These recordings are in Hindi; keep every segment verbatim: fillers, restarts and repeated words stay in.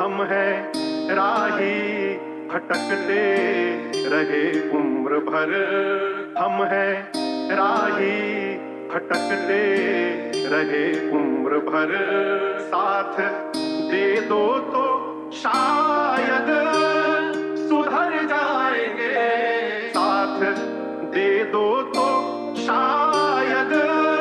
हम हैं राही भटकते रहे उम्र भर। हम हैं राही भटकते रहे उम्र भर। साथ दे दो तो शायद सुधर जाएंगे। साथ दे दो तो शायद।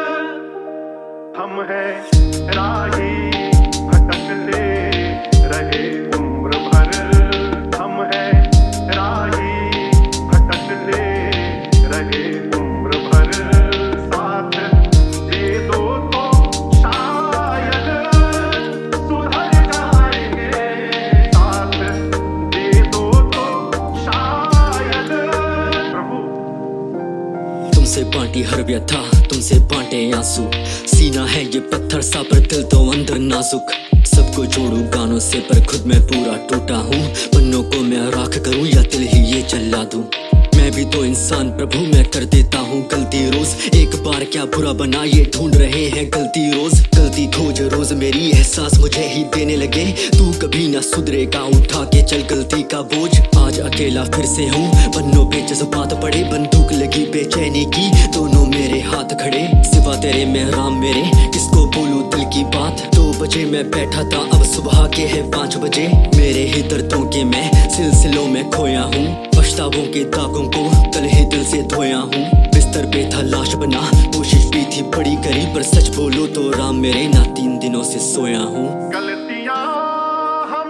हम हैं राही भटकते रहे उम्र भर। हम हैं राही भटकते रहे उम्र भर। साथ दे दो तो शायद सुधर जाएंगे। साथ दे दो तो शायद। प्रभु तुमसे बांटी हर व्यथा, तुमसे बांटे आंसू। सीना है ये पत्थर सा पर दिल तो अंदर नाजुक। सबको जोड़ू गानों से पर खुद मैं पूरा टूटा हूँ। पन्नों को मैं राख करूँ या दिल ही ये जला दूं। मैं भी तो इंसान प्रभु, मैं कर देता हूँ गलती रोज। एक बार क्या बुरा बना ये ढूंढ रहे हैं गलती रोज। गलती खोज रोज मेरी एहसास मुझे ही देने लगे। तू कभी ना सुधरेगा, उठा के चल गलती का बोझ। आज अकेला फिर से हूँ, पन्नों पे जज्बात पड़े। बंदूक लगी बेचैनी की, दोनों मेरे हाथ खड़े। सिवा तेरे में राम मेरे, किसको बोलूं दिल की बात। दो बजे मैं बैठा था, अब सुबह के है पाँच बजे। मेरे ही दर्दों के मैं सिलसिलों में खोया हूँ। पछतावों के दागों को कल ही दिल से धोया हूँ। बिस्तर पे था लाश बना, कोशिश भी थी बड़ी करी। पर सच बोलो तो राम मेरे, ना तीन दिनों से सोया हूँ। गलतियां हम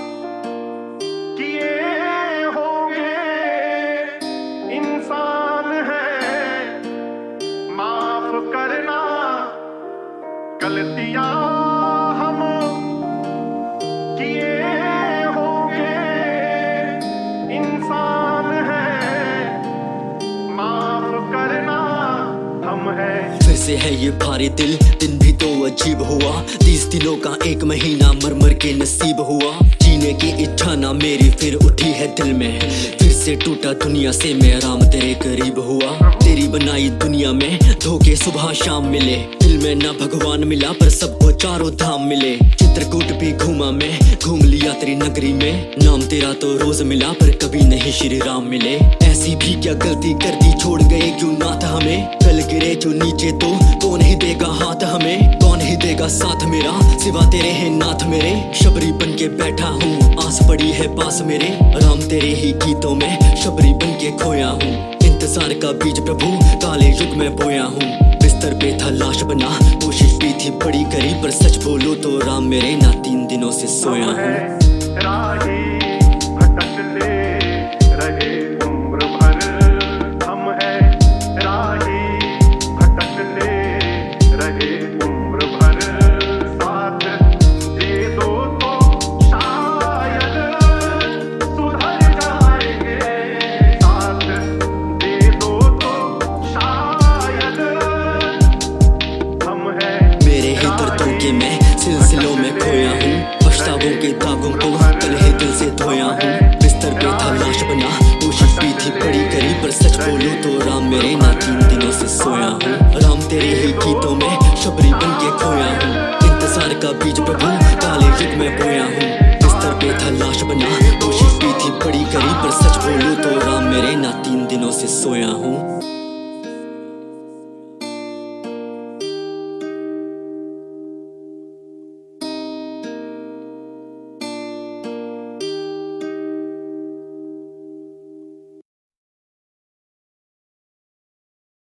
किए होंगे, इंसान है माफ करना। गलतियां हम किए होंगे, इंसान है माफ करना। हम हैं फिर से है ये भारी दिल, दिन भी तो अजीब हुआ। तीस दिनों का एक महीना मर मर के नसीब हुआ। जीने की इच्छा ना मेरी फिर उठी है दिल में। फिर से टूटा दुनिया से मैं, राम तेरे करीब हुआ। तेरी बनाई दुनिया में धोखे सुबह शाम मिले। दिल में ना भगवान मिला पर सबको चारों धाम मिले। चित्रकूट भी घूमा मैं, घूम लिया तेरी नगरी में। नाम तेरा तो रोज मिला पर कभी नहीं श्री राम मिले। ऐसी भी क्या गलती कर दी, छोड़ गए क्यों नाथ हमें। कल गिरे जो नीचे तो कौन ही देगा हाथ हमें। कौन ही देगा साथ मेरा, सिवा तेरे हैं नाथ मेरे। शबरी बन के बैठा हूँ, आस पड़ी है पास मेरे। राम तेरे ही गीतों में शबरी बन के खोया हूँ। इंतजार का बीज प्रभु काले युग में बोया हूँ। बिस्तर पे था लाश बना, कोशिश भी थी बड़ी करी। पर सच बोलो तो राम मेरे, ना तीन दिनों से सोया हूँ। राही भटकते रहे उम्र भर। हम हैं राही भटकते रहे उम्र भर। साथ दे दो तो शायद सुधर जाएंगे। साथ दे दो तो शायद। हम हैं मेरे ही दर्दों के मैं सिलसिलों में खोया हूँ। पछतावों के दागों को कल ही दिल से धोया हूँ। बिस्तर पे था लाश बना, कोशिश भी थी बड़ी करी। पर सच बोलो तो राम मेरे, ना तीन दिनों से सोया हूँ। राम तेरे ही गीतों में शबरी बन के खोया हूँ। इंतजार का बीज प्रभु काले युग में बोया हूँ। बिस्तर पे था लाश बना, कोशिश भी थी बड़ी करी। पर सच बोलो तो राम मेरे, ना तीन दिनों से सोया हूँ।